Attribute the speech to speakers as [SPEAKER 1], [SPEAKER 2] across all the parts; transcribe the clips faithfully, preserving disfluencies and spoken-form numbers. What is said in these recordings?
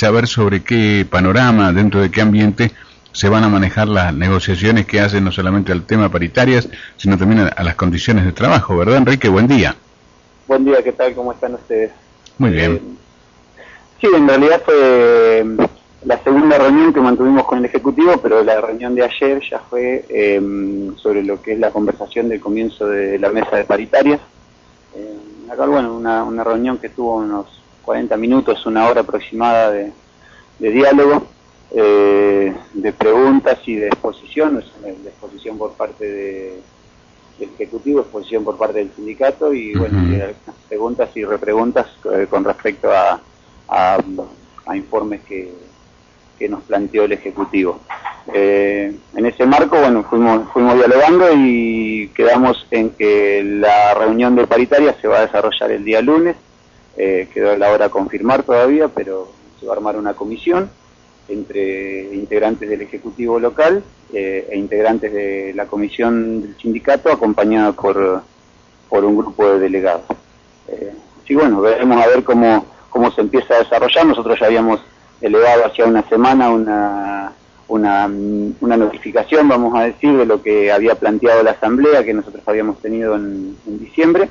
[SPEAKER 1] saber sobre qué panorama, dentro de qué ambiente se van a manejar las negociaciones que hacen no solamente al tema paritarias, sino también a, a las condiciones de trabajo, ¿verdad, Enrique? Buen día.
[SPEAKER 2] Buen día, ¿qué tal? ¿Cómo están ustedes?
[SPEAKER 1] Muy bien.
[SPEAKER 2] Eh, sí, en realidad fue la segunda reunión que mantuvimos con el Ejecutivo, pero la reunión de ayer ya fue eh, sobre lo que es la conversación del comienzo de la mesa de paritarias. Eh, acá, bueno, una, una reunión que tuvo unos cuarenta minutos, una hora aproximada de, de diálogo, eh, de preguntas y de exposición, o sea, de exposición por parte de, del Ejecutivo, exposición por parte del sindicato y, bueno, uh-huh. y algunas preguntas y repreguntas eh, con respecto a, a, a informes que, que nos planteó el Ejecutivo. Eh, en ese marco, bueno, fuimos, fuimos dialogando y quedamos en que la reunión de paritaria se va a desarrollar el día lunes. Eh, quedó la hora a confirmar todavía, pero se va a armar una comisión entre integrantes del Ejecutivo local eh, e integrantes de la comisión del sindicato, acompañada por, por un grupo de delegados. Eh, sí, bueno, veremos a ver cómo, cómo se empieza a desarrollar. Nosotros ya habíamos elevado hacia una semana una, una, una notificación, vamos a decir, de lo que había planteado la asamblea que nosotros habíamos tenido en, en diciembre,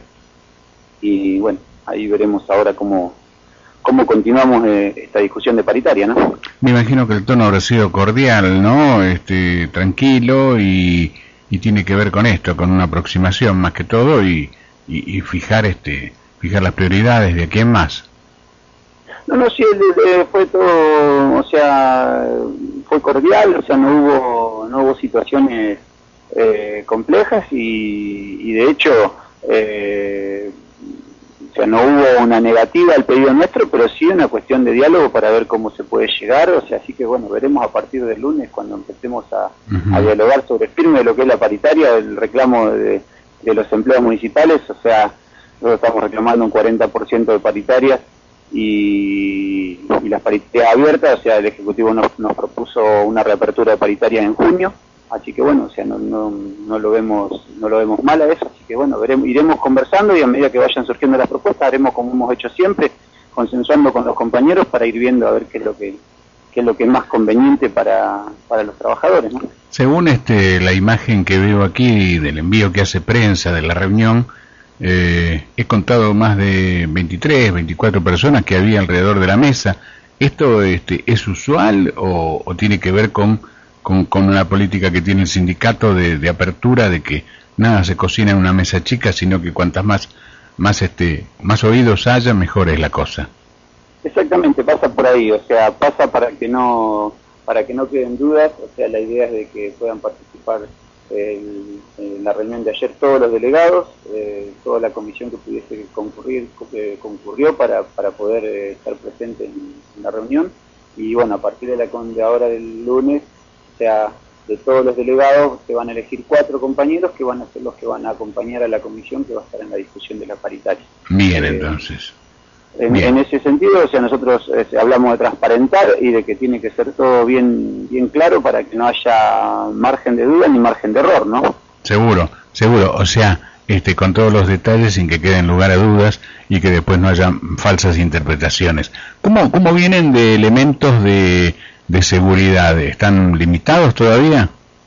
[SPEAKER 2] y bueno, ahí veremos ahora cómo, cómo continuamos eh, esta discusión de paritaria, ¿no?
[SPEAKER 1] Me imagino que el tono habrá sido cordial, ¿no? Este, tranquilo y, y tiene que ver con esto, con una aproximación más que todo y, y, y fijar este, fijar las prioridades de a quién más.
[SPEAKER 2] No, no, sí, eh, fue todo, o sea, fue cordial, o sea, no hubo, no hubo situaciones eh, complejas y, y de hecho, eh, o sea, no hubo una negativa al pedido nuestro, pero sí una cuestión de diálogo para ver cómo se puede llegar, o sea, así que bueno, veremos a partir del lunes cuando empecemos a, uh-huh. a dialogar sobre el firme de lo que es la paritaria, el reclamo de, de los empleados municipales, o sea, nosotros estamos reclamando un cuarenta por ciento de paritarias y, y las paritarias abiertas, o sea, el Ejecutivo nos, nos propuso una reapertura de paritarias en junio, así que bueno, o sea, no, no, no lo vemos no lo vemos mal a eso, así que bueno, veremos, iremos conversando y a medida que vayan surgiendo las propuestas haremos como hemos hecho siempre, consensuando con los compañeros para ir viendo a ver qué es lo que qué es lo que es más conveniente para, para los trabajadores, ¿no?
[SPEAKER 1] Según este la imagen que veo aquí del envío que hace prensa de la reunión, eh, he contado más de veintitrés, veinticuatro personas que había alrededor de la mesa. ¿Esto este, es usual o, o tiene que ver con Con, con una política que tiene el sindicato de, de apertura, de que nada se cocina en una mesa chica, sino que cuantas más más este más oídos haya, mejor es la cosa?
[SPEAKER 2] Exactamente, pasa por ahí, o sea, pasa para que no para que no queden dudas, o sea, la idea es de que puedan participar en, en la reunión de ayer todos los delegados, eh, toda la comisión que pudiese concurrir que concurrió para, para poder eh, estar presente en, en la reunión, y bueno, a partir de, la, de ahora del lunes, o sea, de todos los delegados se van a elegir cuatro compañeros que van a ser los que van a acompañar a la comisión que va a estar en la discusión de la paritaria.
[SPEAKER 1] Bien, eh, entonces.
[SPEAKER 2] En,
[SPEAKER 1] bien.
[SPEAKER 2] en ese sentido, o sea, nosotros eh, hablamos de transparentar y de que tiene que ser todo bien bien claro para que no haya margen de duda ni margen de error, ¿no?
[SPEAKER 1] Seguro, seguro, o sea, este con todos los detalles sin que queden lugar a dudas y que después no haya falsas interpretaciones. ¿Cómo, cómo vienen de elementos de de seguridad? ¿Están limitados todavía?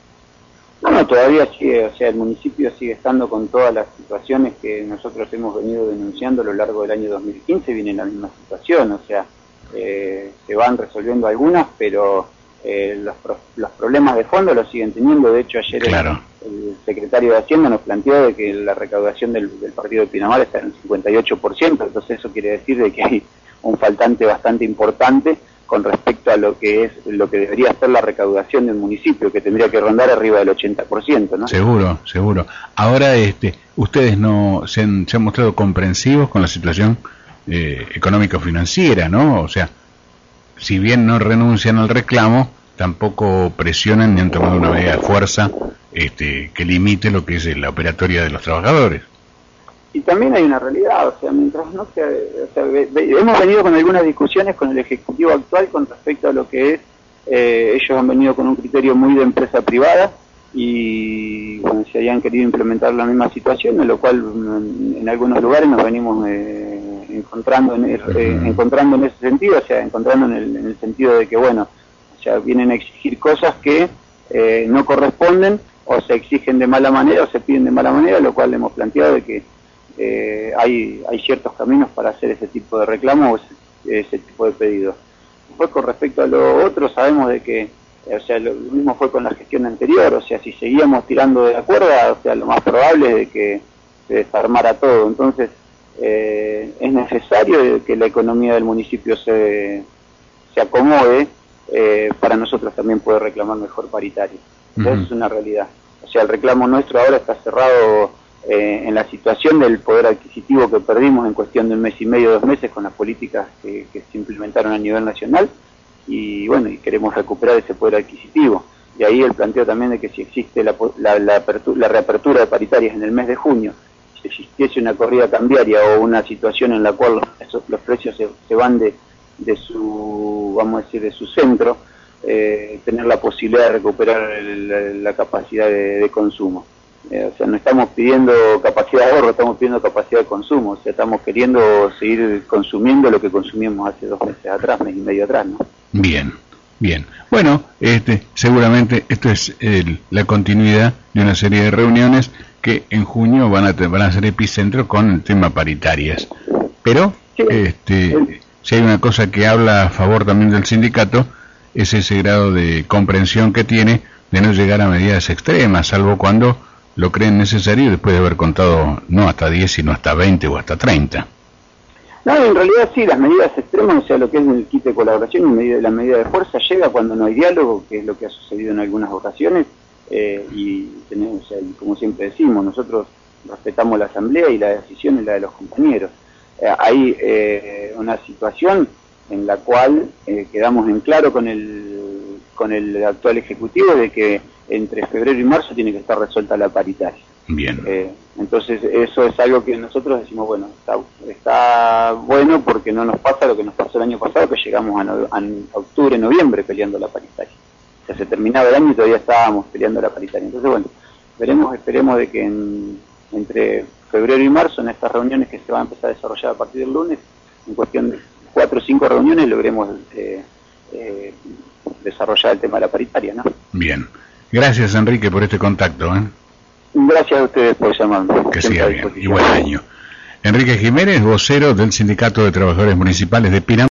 [SPEAKER 2] No, no, todavía sigue, o sea, el municipio sigue estando con todas las situaciones que nosotros hemos venido denunciando a lo largo del año dos mil quince, viene en la misma situación, o sea, eh, se van resolviendo algunas, pero eh, los, pro, los problemas de fondo los siguen teniendo. De hecho, ayer claro. el, el secretario de Hacienda nos planteó de que la recaudación del, del partido de Pinamar está en el cincuenta y ocho por ciento, entonces eso quiere decir de que hay un faltante bastante importante con respecto a lo que es lo que debería ser la recaudación del municipio, que tendría que rondar arriba del ochenta por ciento, ¿no?
[SPEAKER 1] Seguro, seguro. Ahora, este, ustedes no se han, se han mostrado comprensivos con la situación eh, económico-financiera, ¿no? O sea, si bien no renuncian al reclamo, tampoco presionan ni han tomado una medida de fuerza este, que limite lo que es la operatoria de los trabajadores.
[SPEAKER 2] Y también hay una realidad, o sea, mientras no se, o sea, ve, ve, hemos venido con algunas discusiones con el Ejecutivo actual con respecto a lo que es, eh, ellos han venido con un criterio muy de empresa privada y bueno, se habían querido implementar la misma situación, en lo cual en, en algunos lugares nos venimos eh, encontrando en, eh, uh-huh. encontrando en ese sentido, o sea, encontrando en el, en el sentido de que, bueno, o sea, vienen a exigir cosas que eh, no corresponden, o se exigen de mala manera, o se piden de mala manera, lo cual hemos planteado de que eh, hay, hay ciertos caminos para hacer ese tipo de reclamo o ese, ese tipo de pedidos. Después, con respecto a lo otro, sabemos de que, o sea, lo mismo fue con la gestión anterior, o sea, si seguíamos tirando de la cuerda, o sea, lo más probable es de que se desarmara todo. Entonces, eh, es necesario que la economía del municipio se, se acomode eh, para nosotros también poder reclamar mejor paritaria. Entonces, uh-huh. es una realidad. O sea, el reclamo nuestro ahora está cerrado eh, en la situación del poder adquisitivo que perdimos en cuestión de un mes y medio, dos meses, con las políticas que, que se implementaron a nivel nacional, y bueno, y queremos recuperar ese poder adquisitivo. Y ahí el planteo también de que si existe la, la, la, apertura, la reapertura de paritarias en el mes de junio, si existiese una corrida cambiaria o una situación en la cual los, los precios se, se van de, de su, vamos a decir, de su centro, eh, tener la posibilidad de recuperar el, la capacidad de, de consumo. Eh, o sea, no estamos pidiendo capacidad de ahorro, estamos pidiendo capacidad de consumo, o sea, estamos queriendo seguir consumiendo lo que consumimos hace dos meses atrás, mes y medio atrás, ¿no?
[SPEAKER 1] Bien, bien. Bueno, este, seguramente esto es el, la continuidad de una serie de reuniones que en junio van a, van a ser epicentro con el tema paritarias. Pero, sí, este, sí. si hay una cosa que habla a favor también del sindicato, es ese grado de comprensión que tiene de no llegar a medidas extremas, salvo cuando lo creen necesario después de haber contado no hasta diez, sino hasta veinte o hasta treinta.
[SPEAKER 2] No, en realidad sí, las medidas extremas, o sea, lo que es el kit de colaboración y medida, la medida de fuerza llega cuando no hay diálogo, que es lo que ha sucedido en algunas ocasiones, eh, y tenemos, o sea, como siempre decimos, nosotros respetamos la asamblea y la decisión es la de los compañeros. Eh, hay eh, una situación en la cual eh, quedamos en claro con el, con el actual ejecutivo de que entre febrero y marzo tiene que estar resuelta la paritaria.
[SPEAKER 1] Bien.
[SPEAKER 2] Eh, entonces eso es algo que nosotros decimos, bueno, está, está bueno porque no nos pasa lo que nos pasó el año pasado, que llegamos a, no, a octubre, noviembre peleando la paritaria. O sea, se terminaba el año y todavía estábamos peleando la paritaria. Entonces, bueno, veremos, esperemos de que en, entre febrero y marzo, en estas reuniones que se van a empezar a desarrollar a partir del lunes, en cuestión de cuatro o cinco reuniones, logremos eh, eh, desarrollar el tema de la paritaria, ¿no?
[SPEAKER 1] Bien. Gracias, Enrique, por este contacto, ¿eh?
[SPEAKER 2] Gracias a ustedes por llamarme.
[SPEAKER 1] Que siga bien y buen año. Enrique Jiménez, vocero del Sindicato de Trabajadores Municipales de Pinamar.